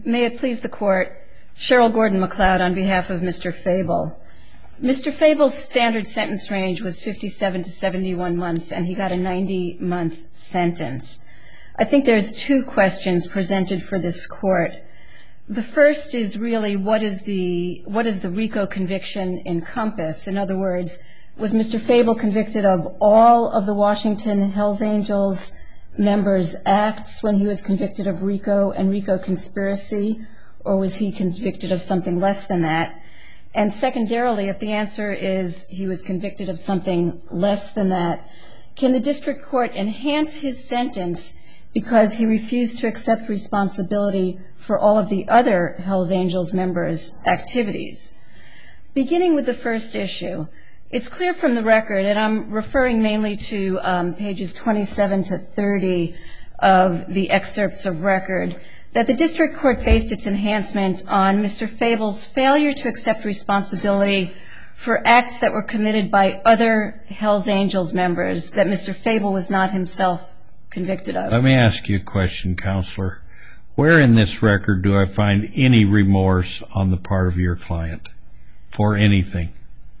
May it please the Court, Cheryl Gordon-McLeod on behalf of Mr. Fable. Mr. Fable's standard sentence range was 57 to 71 months, and he got a 90-month sentence. I think there's two questions presented for this Court. The first is really what does the RICO conviction encompass? In other words, was Mr. Fable convicted of all of the Washington Hells Angels members' acts when he was convicted of RICO and RICO conspiracy, or was he convicted of something less than that? And secondarily, if the answer is he was convicted of something less than that, can the district court enhance his sentence because he refused to accept responsibility for all of the other Hells Angels members' activities? Beginning with the first issue, it's clear from the record, and I'm referring mainly to pages 27 to 30 of the excerpts of record, that the district court based its enhancement on Mr. Fable's failure to accept responsibility for acts that were committed by other Hells Angels members that Mr. Fable was not himself convicted of. Let me ask you a question, Counselor. Where in this record do I find any remorse on the part of your client for anything?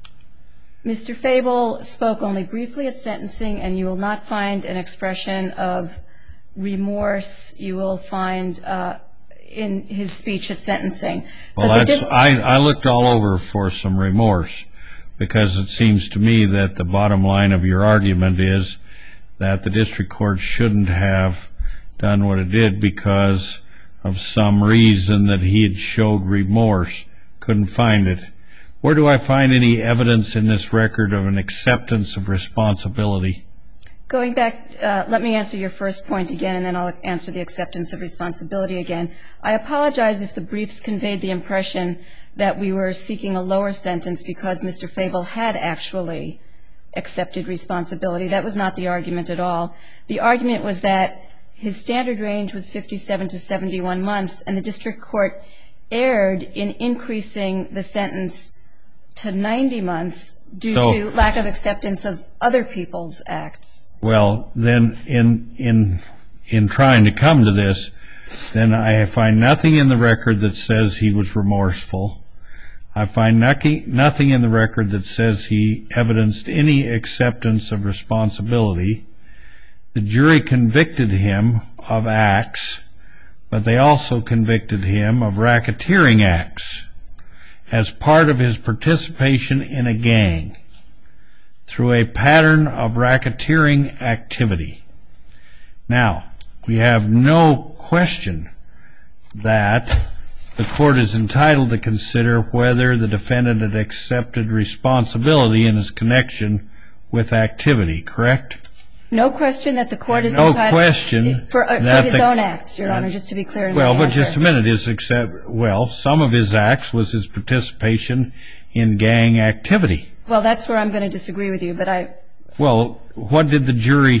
Mr. Fable spoke only briefly at sentencing, and you will not find an expression of remorse you will find in his speech at sentencing. Well, I looked all over for some remorse, because it seems to me that the bottom line of your argument is that the district court shouldn't have done what it did because of some reason that he had showed remorse. Couldn't find it. Where do I find any evidence in this record of an acceptance of responsibility? Going back, let me answer your first point again, and then I'll answer the acceptance of responsibility again. I apologize if the briefs conveyed the impression that we were seeking a lower sentence because Mr. Fable had actually accepted responsibility. That was not the argument at all. The argument was that his standard range was 57 to 71 months, and the district court erred in increasing the sentence to 90 months due to lack of acceptance of other people's acts. Well, then in trying to come to this, then I find nothing in the record that says he was remorseful. I find nothing in the record that says he evidenced any acceptance of responsibility. The jury convicted him of acts, but they also convicted him of racketeering acts as part of his participation in a gang through a pattern of racketeering activity. Now, we have no question that the court is entitled to consider whether the defendant had accepted responsibility in his connection with activity, correct? No question that the court is entitled for his own acts, Your Honor, just to be clear in my answer. Well, but just a minute. Some of his acts was his participation in gang activity. Well, that's where I'm going to disagree with you, but I... Well, what did the jury...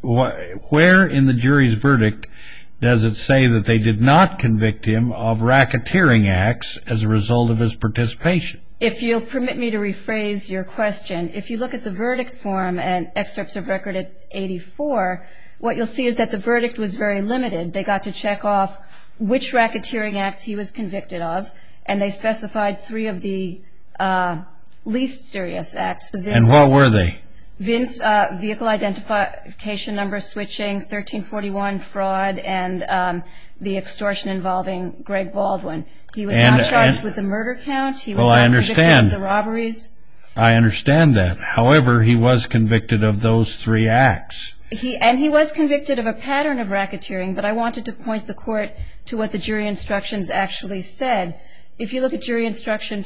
Where in the jury's verdict does it say that they did not convict him of racketeering acts as a result of his participation? If you'll permit me to rephrase your question, if you look at the verdict form and excerpts of record at 84, what you'll see is that the verdict was very limited. They got to check off which racketeering acts he was convicted of, and they specified 3 of the least serious acts. And what were they? Vehicle identification number switching, 1341 fraud, and the extortion involving Greg Baldwin. He was not charged with the murder count. He was not convicted of the robberies. I understand that. However, he was convicted of those 3 acts. He was convicted of a pattern of racketeering, but I wanted to point the court to what the jury instructions actually said. If you look at jury instruction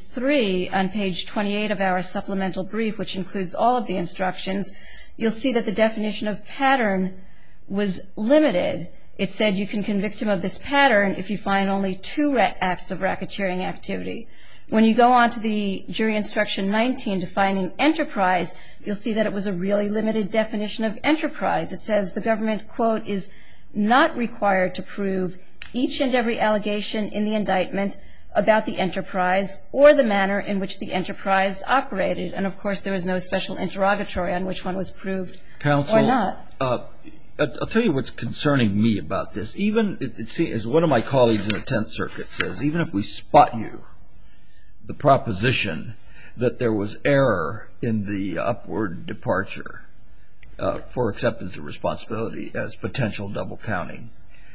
23 on page 28 of our supplemental brief, which includes all of the instructions, you'll see that the definition of pattern was limited. It said you can convict him of this pattern if you find only 2 acts of racketeering activity. When you go on to the jury instruction 19 defining enterprise, you'll see that it was a really limited definition of enterprise. It says the government, quote, is not required to prove each and every allegation in the indictment about the enterprise or the manner in which the enterprise operated. And, of course, there was no special interrogatory on which one was proved or not. Counsel, I'll tell you what's concerning me about this. Even, it seems, as one of my colleagues in the Tenth Circuit says, even if we spot you the proposition that there was error in the upward departure for acceptance of responsibility as potential double counting,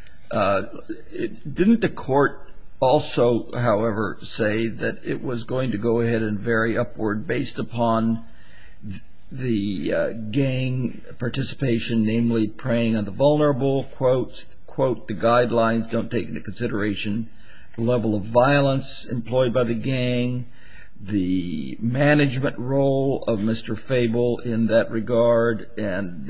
didn't the court also, however, say that it was going to go ahead and vary upward based upon the gang participation, namely preying on the vulnerable, quote, the guidelines don't take into consideration the level of violence employed by the gang, the management role of Mr. Fable in that regard, and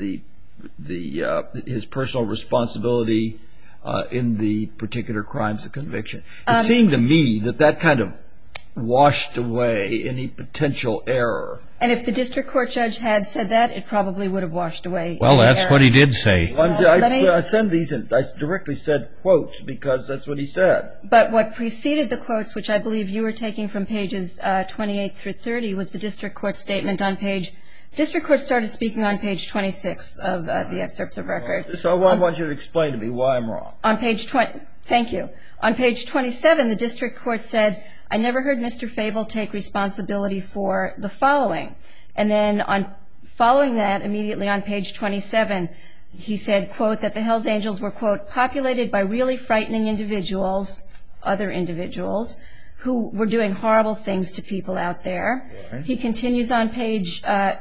his personal responsibility in the particular crimes of conviction. It seemed to me that kind of washed away any potential error. And if the district court judge had said that, it probably would have washed away. Well, that's what he did say. I send these in. I directly said quotes because that's what he said. But what preceded the quotes, which I believe you were taking from pages 28 through 30, was the district court statement on page. District court started speaking on page 26 of the excerpts of record. So I want you to explain to me why I'm wrong. On page 20, thank you. On page 27, the district court said, I never heard Mr. Fable take responsibility for the following. And then following that, immediately on page 27, he said, quote, that the Hells Angels were, quote, populated by really frightening individuals, other individuals, who were doing horrible things to people out there. Right. He continues on page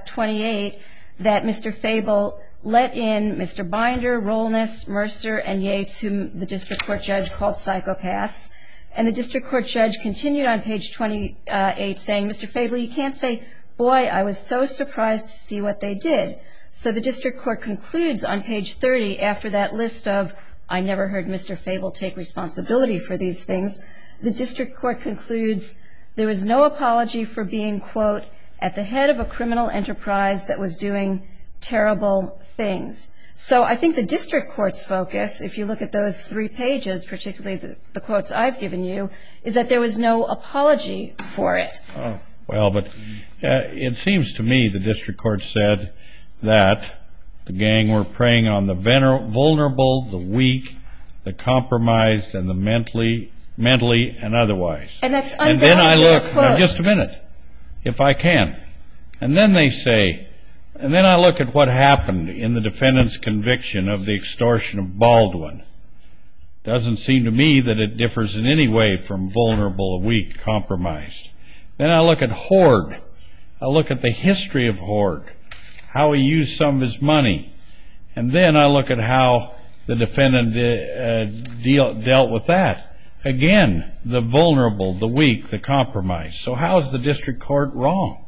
28 that Mr. Fable let in Mr. Binder, Rollness, Mercer, and Yates, whom the district court judge called psychopaths. And the district court judge continued on page 28 saying, Mr. Fable, you can't say, boy, I was so surprised to see what they did. So the district court concludes on page 30 after that list of, I never heard Mr. Fable take responsibility for these things. The district court concludes there was no apology for being, quote, at the head of a criminal enterprise that was doing terrible things. So I think the district court's focus, if you look at those 3 pages, particularly the quotes I've given you, is that there was no apology for it. Oh. Well, but it seems to me the district court said that the gang were preying on the vulnerable, the weak, the compromised, and the mentally and otherwise. And that's and then I look, now just a minute, if I can. And then they say, and then I look at what happened in the defendant's conviction of the extortion of Baldwin. Doesn't seem to me that it differs in any way from vulnerable, weak, compromised. Then I look at Horde. I look at the history of Horde, how he used some of his money. And then I look at how the defendant dealt with that. Again, the vulnerable, the weak, the compromised. So how is the district court wrong?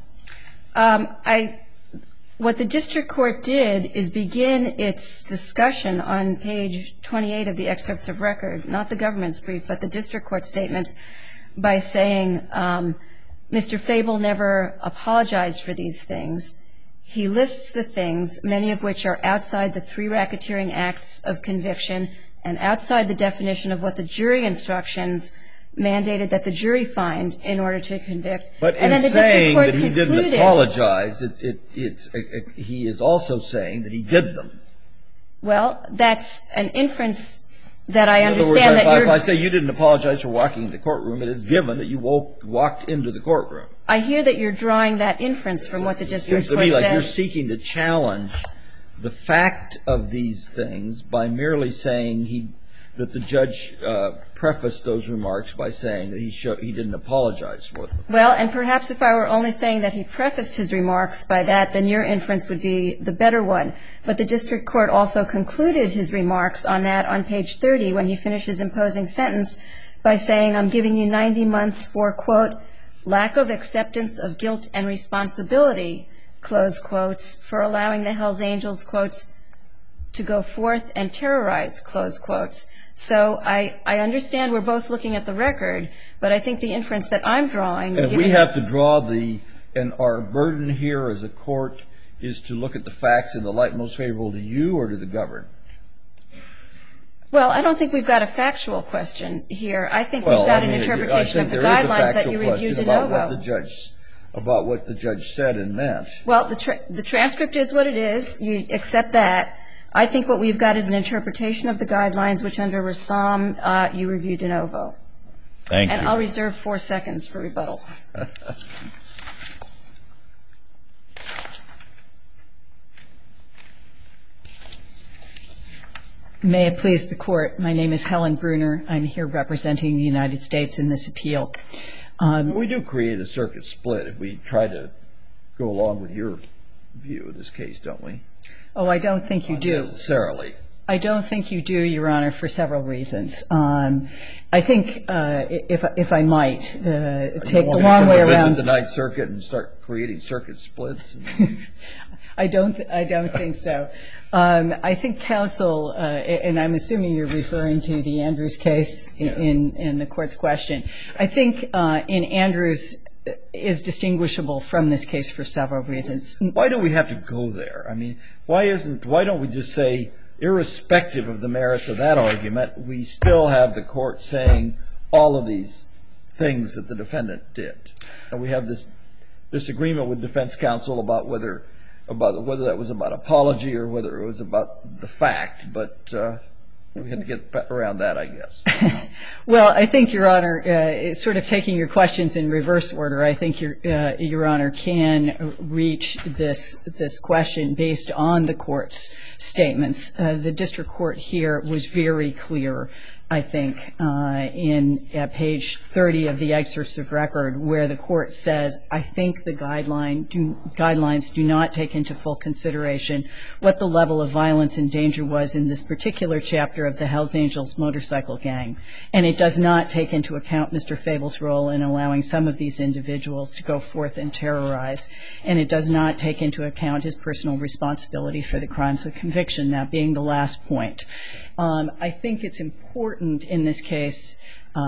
What the district court did is begin its discussion on page 28 of the excerpts of record, not the government's brief, but the district court statements, by saying Mr. Fable never apologized for these things. He lists the things, many of which are outside the 3 racketeering acts of conviction and outside the definition of what the jury instructions mandated that the jury find in order to convict. But in saying that he didn't apologize, he is also saying that he did them. Well, that's an inference that I understand. In other words, if I say you didn't apologize for walking into the courtroom, it is given that you walked into the courtroom. I hear that you're drawing that inference from what the district court said. It seems to me like you're seeking to challenge the fact of these things by merely saying that the judge prefaced those remarks by saying that he didn't apologize for them. Well, and perhaps if I were only saying that he prefaced his remarks by that, then your inference would be the better one. But the district court also concluded his remarks on that on page 30 when he finished his imposing sentence by saying, I'm giving you 90 months for, quote, lack of acceptance of guilt and responsibility, close quotes, for allowing the Hells Angels, quotes, to go forth and terrorize, close quotes. So I understand we're both looking at the record, but I think the inference that I'm drawing. And we have to draw and our burden here as a court is to look at the facts in the light most favorable to you or to the government. Well, I don't think we've got a factual question here. I think we've got an interpretation of the guidelines that you reviewed de novo. About what the judge said and meant. Well, the transcript is what it is. You accept that. I think what we've got is an interpretation of the guidelines, which under Rassam, you review de novo. Thank you. And I'll reserve 4 seconds for rebuttal. May it please the Court, my name is Helen Bruner. I'm here representing the United States in this appeal. We do create a circuit split if we try to go along with your view of this case, don't we? Oh, I don't think you do. Necessarily. I don't think you do, Your Honor, for several reasons. I think, if I might, take the long way around. Visit the Ninth Circuit and start creating circuit splits. I don't think so. I think counsel, and I'm assuming you're referring to the Andrews case in the Court's question. I think in Andrews is distinguishable from this case for several reasons. Why do we have to go there? I mean, why don't we just say, irrespective of the merits of that argument, we still have the Court saying all of these things that the defendant did? And we have this disagreement with defense counsel about whether that was about apology or whether it was about the fact, but we had to get around that, I guess. Well, I think, Your Honor, sort of taking your questions in reverse order, I think Your Honor can reach this question based on the Court's statements. The district court here was very clear, I think, at page 30 of the excerpts of record, where the Court says, I think the guidelines do not take into full consideration what the level of violence and danger was in this particular chapter of the Hells Angels motorcycle gang. And it does not take into account Mr. Fable's role in allowing some of these individuals to go forth and terrorize. And it does not take into account his personal responsibility for the crimes of conviction, that being the last point. I think it's important in this case,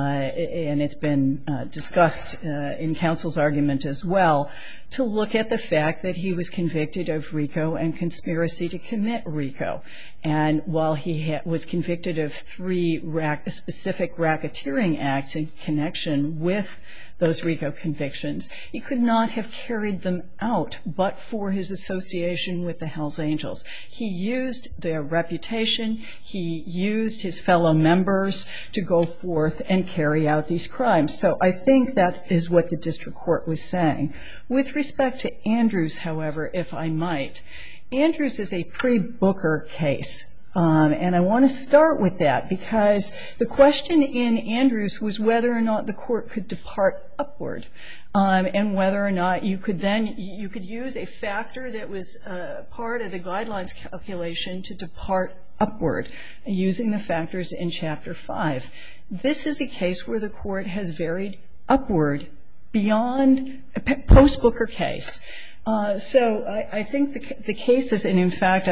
and it's been discussed in counsel's argument as well, to look at the fact that he was convicted of RICO and conspiracy to commit RICO. And while he was convicted of 3 specific racketeering acts in connection with those RICO convictions, he could not have carried them out but for his association with the Hells Angels. He used their reputation, he used his fellow members to go forth and carry out these crimes. So I think that is what the district court was saying. With respect to Andrews, however, if I might, Andrews is a pre-Booker case. And I want to start with that because the question in Andrews was whether or not the court could depart upward, and whether or not you could use a factor that was part of the guidelines calculation to depart upward using the factors in Chapter 5. This is a case where the court has varied upward beyond a post-Booker case. So I think the cases, and in fact,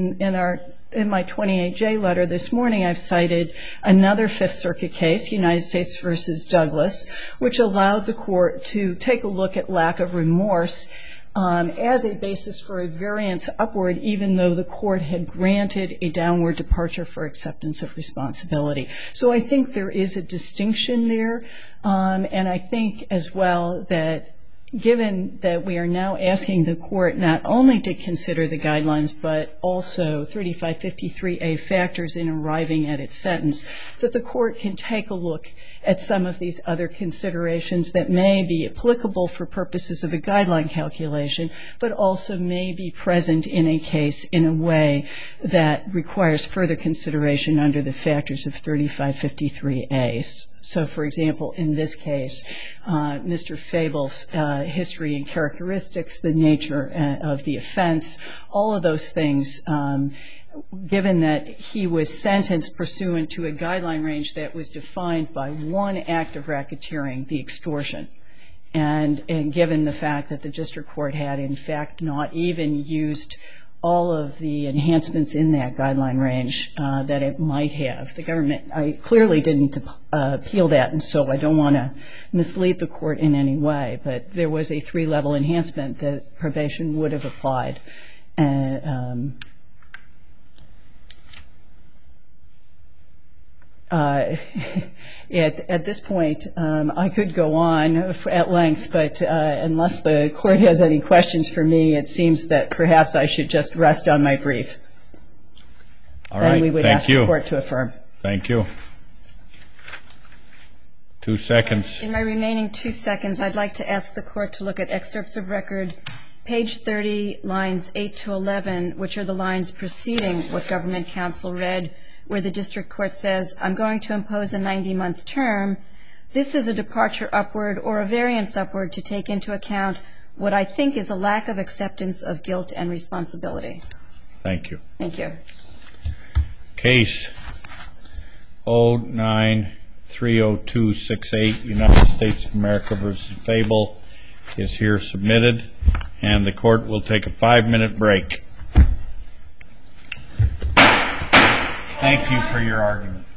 in my 28J letter this morning, I've cited another Fifth Circuit case, United States v. Douglas, which allowed the court to take a look at lack of remorse as a basis for a variance upward, even though the court had granted a downward departure for acceptance of responsibility. So I think there is a distinction there, and I think as well that given that we are now asking the court not only to consider the guidelines but also 3553A factors in arriving at its sentence, that the court can take a look at some of these other considerations that may be applicable for purposes of a guideline calculation, but also may be present in a case in a way that requires further consideration under the factors of 3553A. So, for example, in this case, Mr. Fable's history and characteristics, the nature of the offense, all of those things, given that he was sentenced pursuant to a guideline range that was defined by one act of racketeering, the extortion, and given the fact that the district court had, in fact, not even used all of the enhancements in that guideline range that it might have. The government clearly didn't appeal that, and so I don't want to mislead the court in any way, but there was a 3-level enhancement that probation would have applied. At this point, I could go on at length, but unless the court has any questions for me, it seems that perhaps I should just rest on my brief. All right, And we would thank ask you. the court to affirm. Thank you. 2 seconds. In my remaining 2 seconds, I'd like to ask the court to look at excerpts of record, page 30, lines 8 to 11, which are the lines preceding what government counsel read, where the district court says, I'm going to impose a 90-month term. This is a departure upward or a variance upward to take into account what I think is a lack of acceptance of guilt and responsibility. Thank you. Thank you. Case 09-30268, United States of America versus Fable, is here submitted, and the court will take a 5-minute break. Thank you for your argument.